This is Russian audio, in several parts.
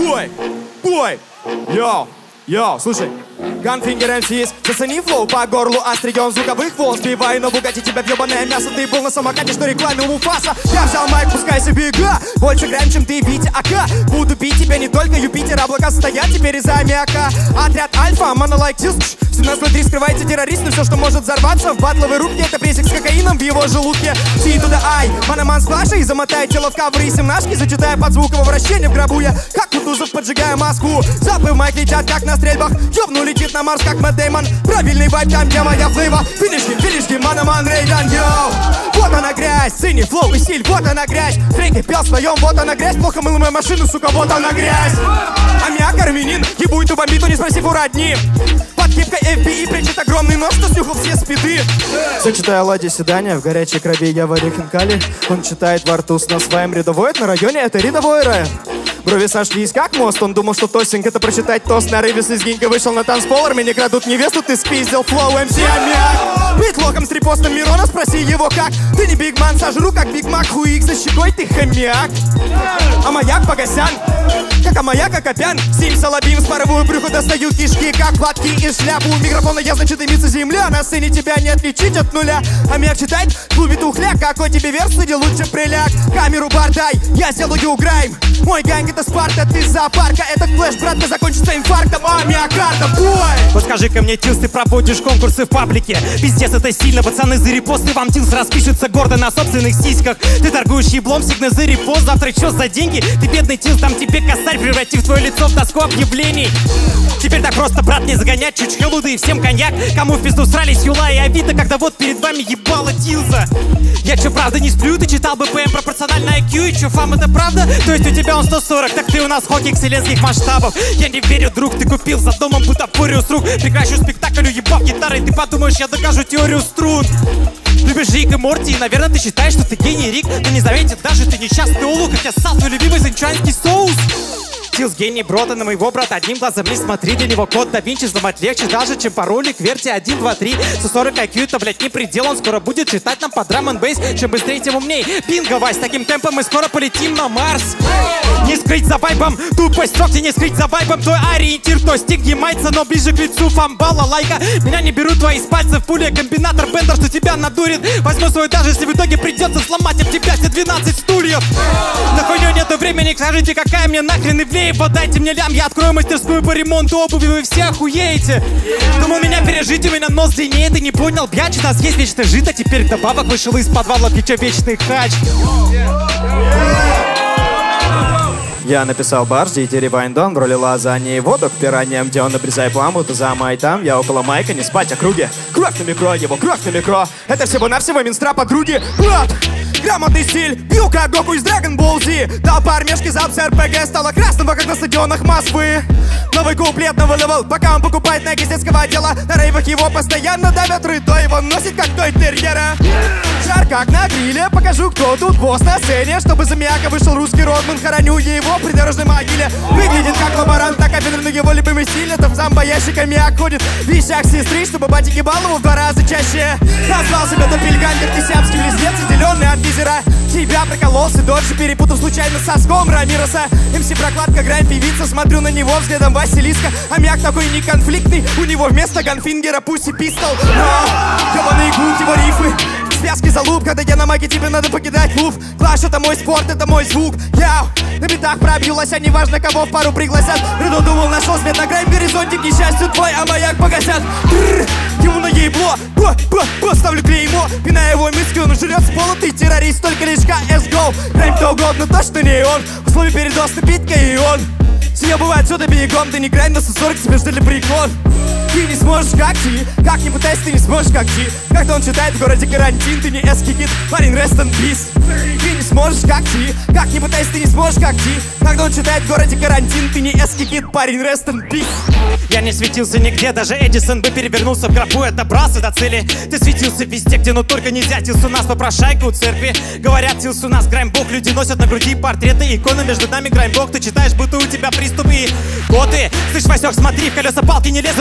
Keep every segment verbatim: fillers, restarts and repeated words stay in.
Бой, бой, йоу, йоу, слушай. Ганфингер эм си, зацени флоу по горлу острием звуковых волн. Сбивай на бугате тебя в ебаное мясо. Ты был на самокате, что рекламе у Муфаса. Я взял майк, пускай себе га. Больше грамм, чем ты, Витя АК. Буду бить тебя не только Юпитер, облака стоят теперь из-за аммиака. Отряд Альфа, монолайк тиск. Все нас внутри скрывается террорист. Но все, что может взорваться в батловой рубке, это пресик с кокаином в его желудке. Си туда ай, манаман с флашей. Замотай тело в кавры и семнашки, зачитая под звуковое вращение в гробу. Я, как Кутузов, поджигаю маску. Запы в майк летят, как на стрельбах. Ёбну летит на Марс, как Мэтт Дэймон. Правильный вайб, там где моя флейва. Финишки, финишки, манаман, рейдан, йоу. Вот она грязь, цени, флоу и стиль, вот она грязь. Треки пел своем, вот она грязь. Плохо мыл мою машину, сука, вот она грязь. Аммиак, армянин, ебует у бомбиту, не спросив у родни. Подкидка эф би и прячет огромный нож, что снюхал все спиды. Все читаю ладья седания, в горячей крови я варю хинкали. Он читает во рту с насваем рядовой, на районе это рядовой рай. Брови сошлись как мост, он думал, что тостинг это прочитать тост. Нарывистый сгинька вышел на танцпол, армяне крадут невесту, ты спиздил флоу эм си Аммиак. Бит локом с репостом Мирона, спроси его как. Ты не бигман, сожру как Биг Мак, хуик за щекой, ты хомяк. А маяк Погосян, как амаяк Акопян. Сим Салабим, спарываю брюхо, достаю кишки, как платки из шляпы. У микрофона я, значит, имится земля, на сцене тебя не отличить от нуля. Аммиак читает в клубе тухляк, какой тебе верс, иди лучше приляг. Камеру бардай, я сделаю грайм. Мой ганг это Спарта, ты из зоопарка. Этот флэш, братка, закончится инфарктом. А миокарда, бой! Вот скажи-ка мне, Тилс, ты проводишь конкурсы в паблике. Пиздец, это сильно, пацаны, за репосты вам Тилс распишется гордо на собственных сиськах. Ты торгуешь еблом, сигна за репост. Завтра чё за деньги? Ты бедный Тилс, там тебе косарь, превратив твое лицо в доску объявлений. Теперь так просто, брат, не загонять чуть хелуды и всем коньяк. Кому в пизду срались Юла и Авито, когда вот перед вами ебало Тилза. Я чё, правда не сплю? Ты читал бэ пэ эм пропорционально ай кью? И чё, фам, это правда? То есть у тебя он сто сорок, так ты у нас хоккей вселенских масштабов. Я не верю, друг, ты купил за домом бутафорию с рук. Прекращу спектакль, уебав гитарой, ты подумаешь, я докажу теорию струн. Любишь Рик и Морти, и, наверное, ты считаешь, что ты гений, Рик. Но не заметит даже ты несчастный улук, как я ссал твой любимый зенчуанский соус. Тилс гений, брота, на моего брата одним глазом не смотри. Для него код да Винчи взломать легче даже, чем пароли кверти один, два, три. сто сорок ай кью, это, блядь, не предел. Он скоро будет читать нам по драм н бейс. Чем быстрее, тем умней. Бинго, Вась, таким темпом мы скоро полетим на Марс. Не скрыть за вайбом тупость ногти, не скрыть за вайбом твой ориентир. То стик ямайца, но ближе к лицу фамбала лайка. Меня не берут твои из пальцев пуля, комбинатор бендер, что тебя надурит. Возьму свой этаж, если в итоге придется сломать об тебя все двенадцать стульев. На хуйню нету времени, скажите, какая мне нахрен Ивлеева. Дайте мне лям, я открою мастерскую по ремонту обуви, вы все охуеете. Думал меня пережить, у меня нос длиннее, ты не понял, бьяч, у нас есть вечное жито. Теперь вдобавок вышел из подвала плечо вечный хач. Я написал бар, ждите ревайндон в роли лазаньи и воду к пираньям, где он обрезает пламуту за май там. Я около майка, не спать округе. Кровь на микро, его кровь на микро. Это всего-навсего минстра подруги. Вот! Грамотный стиль, бью как Гоку из Dragon Ball Z. Толпа армешки за эр пэ гэ стала красного, как на стадионах Москвы. Новый куплет навыливал, пока он покупает на из детского отдела. На рейвах его постоянно давят рыто, его носит как той терьера. Жар как на гриле, покажу, кто тут босс на сцене. Чтобы за Мияка вышел русский Родман, хороню его в придорожной могиле. Выглядит как лаборант, так обидно его любимый стиль. Это в зомбоящик Аммиак ходит в вещах сестры, чтобы батик ебал его в два раза чаще. Назвал себя Доппельгангер, ты сиамский близнец, отделенный от мизера. Тебя прокололся, Доджи перепутал случайно со ском Рамироса. эм си прокладка, грань певица, смотрю на него взглядом Василиска. Аммиак такой не конфликтный, у него вместо ганфингера пусть и пистол. Но ебаный гуд, его рифы, связки залуп, когда я на маге, тебе надо покидать клуб. Клаш, это мой спорт, это мой звук. Яу, на битах пробьюлась, а неважно кого в пару пригласят. Рыдо думал, нашел свет на край, горизонте, к несчастью твой, а маяк погасят. Тррр, ему на ебло, поставлю клеймо. Пиная его миски, он жрет с пола, ты террорист, только лишь ка эс гоу. Прям кто угодно, точно не он. В условии передоз на питка и он. Съебывай отсюда бегом, ты не грань на сто сорок, тебе ждали прикол. Ты не сможешь как ти, как не пытайся, ты не сможешь как ти. Как-то он читает в городе карантин, ты не эски-кит, парень, rest in peace. Ты не сможешь как ти, как не пытайся, ты не сможешь как ти. Когда он читает в городе карантин, ты не эски-кит, парень, rest in peace. Я не светился нигде, даже Эдисон бы перевернулся в гробу, я добрался до цели. Ты светился везде, где, ну только нельзя. Тилс у нас попрошайка у церкви. Говорят, Тилс у нас граймбок, люди носят на груди портреты, иконы, между нами граймбок. Ты читаешь, будто у тебя приступы и готы. Слышь, Васек, смотри, в колеса палки не лезут, у меня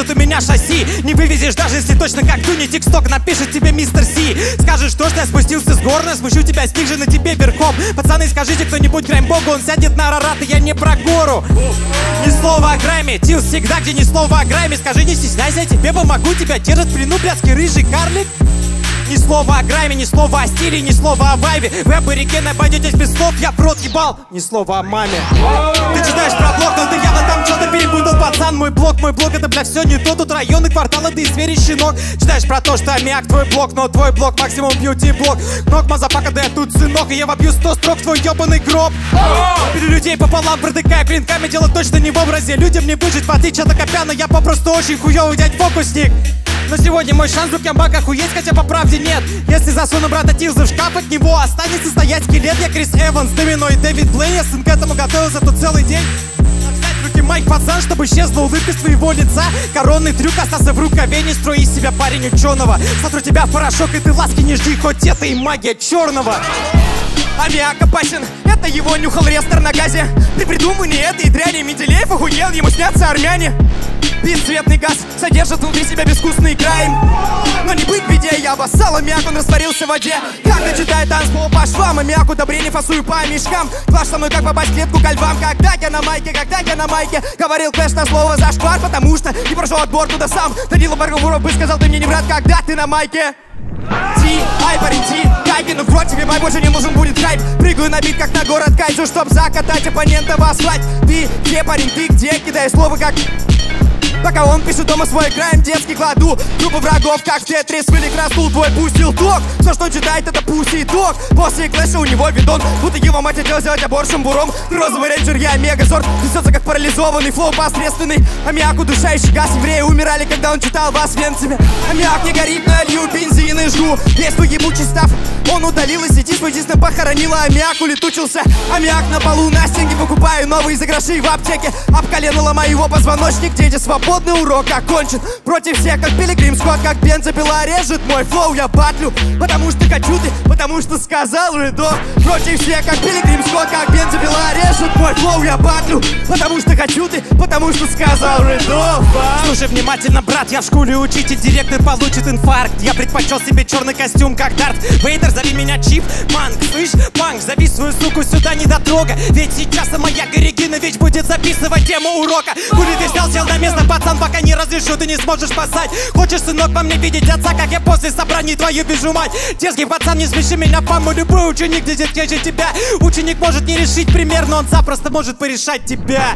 шасси. Не вывезешь, даже если точно как дунь, тиксток напишет тебе мистер Си. Скажешь, что ж я спустился с гор, но спущу тебя с них же на тебе верхом. Пацаны, скажите кто-нибудь грайм богу, он сядет на Арарат, и я не про гору. Ни слова о грайме, Тил всегда, где ни слова о грайме. Скажи, не стесняйся, я тебе помогу, тебя держит в плену блядский рыжий карлик. Ни слова о грайме, ни слова о стиле, ни слова о вайбе. Вы аборигены обойдетесь без слов, я в рот ебал. Ни слова о маме. Ты читаешь про блог, но ты явно там что-то перепутал, пацан. Мой блог, мой блог, это, бля, все не то. Тут районы, кварталы, ты и звери, щенок. Читаешь про то, что аммиак твой блог, но твой блог максимум бьюти-блог. Ног мазафака, да я тут сынок, и я вобью сто строк в твой ебаный гроб. Перед людей пополам протыкая клинками, дело точно не в образе. Людям не выжить, в отличие от Акопяна, я попросту очень хуёвый дядь-фокусник. Но сегодня мой шанс в кембак охуеть, хотя по правде нет. Если засуну брата Тилза в шкаф, от него останется стоять скелет. Я Крис Эванс, Домино и Дэвид Блейн. Я сын к этому готовился тут целый день. Взять в руки майк, пацан, чтобы исчезла улыбка с твоего лица. Коронный трюк остался в рукаве, не строй из себя парень ученого. Сотру тебя в порошок, и ты ласки не жди, хоть это и магия черного. Аммиак опасен, это его нюхал Рестор на газе. При придумывании этой дряни Менделеев охуел, ему снятся армяне. Бесцветный газ содержит внутри себя безвкусный грайм. Но не быть в беде, я обоссал аммиак, он растворился в воде. Когда читаю танцпол по швам, аммиак удобрение фасую по мешкам. Клаш со мной как попасть в клетку ко львам. Когда я на майке, когда я на майке, говорил Клэш на слово зашквар, потому что не прошел отбор туда сам. Данила Баргамуров бы сказал, ты мне не брат, когда ты на майке. Ти, ай, парень, ти, кайки, ну в рот тебе май, больше не нужен будет хайп. Прыгаю на бит, как на город Кайджу, чтоб закатать оппонента в асфальт. Ты, где, парень, ты где, кидая слово как... Пока он пишет дома свой крайм, детский кладу трупы врагов, как в Тетрис. Вылик раздул, твой пустил ток. Все, что он читает, это пусть итог. После клэша у него видон, будто его мать хотела сделать аборт шамбуром. Розовый рейнджер, я мегазорд, несется как парализованный, флоу посредственный. Аммиак удушающий газ, евреи умирали, когда он читал вас венцами. Аммиак не горит, но я лью бензин и жгу весь твой ебучий став. Он удалил из сети свой диск, похоронила, аммиак улетучился. Аммиак на полу, на стенке, покупаю новые за гроши в аптеке. Об колено ломаю его позвоночник, дети свободный урок окончен. Против всех, как Пилигрим Скотт, как бензопила режет мой флоу, я батлю. Потому что хочу ты, потому что сказал Редо. Против всех, как Пилигрим Скотт, как бензопила режет мой флоу, я батлю. Потому что хочу ты, потому что сказал Редо. Слушай внимательно, брат, я в школе учитель, директор получит инфаркт. Я предпочел себе черный костюм, как Дарт Вейдер, зови меня Чип Манг. Слышь, Манг, зови свою суку сюда, не дотрога. Ведь сейчас моя Регина Вич будет записывать тему урока. Хули ты взял, сел на место, пацан, пока не разрешу, ты не сможешь спасать. Хочешь, сынок, по мне видеть отца, как я после собраний твою бежу мать. Дерзкий пацан, не смеши меня, паму, любой ученик здесь теже тебя. Ученик может не решить пример, но он запросто может порешать тебя.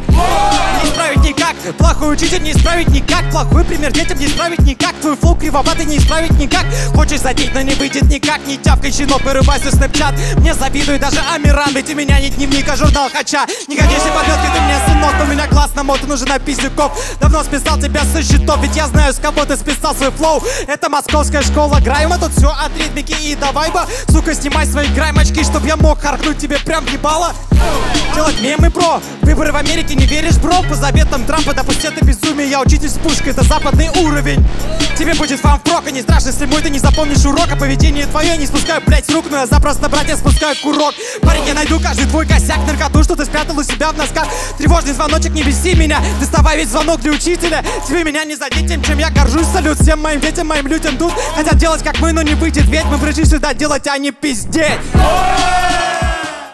Не исправить никак, плохой учитель не исправить никак. Плохой пример детям не исправить никак. Твой флоу кривоватый не исправить никак. Хочешь задеть, но не выйдет никак. Не тявкай, щенок, вырывайся в снэпчат. Мне завидует даже Амиран, ведь у меня не дневник, а журнал Хача. Не годишься подметки, ты мне сынок, но у меня класс намотан уже на пиздюков. Давно списал тебя со счетов, ведь я знаю, с кого ты списал свой флоу. Это московская школа грайма, тут все от ритмики и до вайба. Сука, снимай свои грайм-очки, чтоб я мог харкнуть тебе прям в ебало. Делать мемы про выборы в Америке, не веришь, бро? По заветам Трампа, допусти это безумие. Я учитель с пушкой, это западный уровень. Тебе будет фан-прок, и не страшно, если мой ты не запомнишь урок. А поведение твое не спускаю, блять, с рук, но я запросто, братья, спускаю курок. Парень, я найду каждый твой косяк, наркоту, что ты спрятал у себя в носках. Тревожный звоночек, не беси меня, доставай ведь звонок для учителя. Тебе меня не задеть тем, чем я горжусь. Салют всем моим детям, моим людям тут. Хотят делать как мы, но не выйдет, ведь мы пришли сюда делать, а не пиздеть.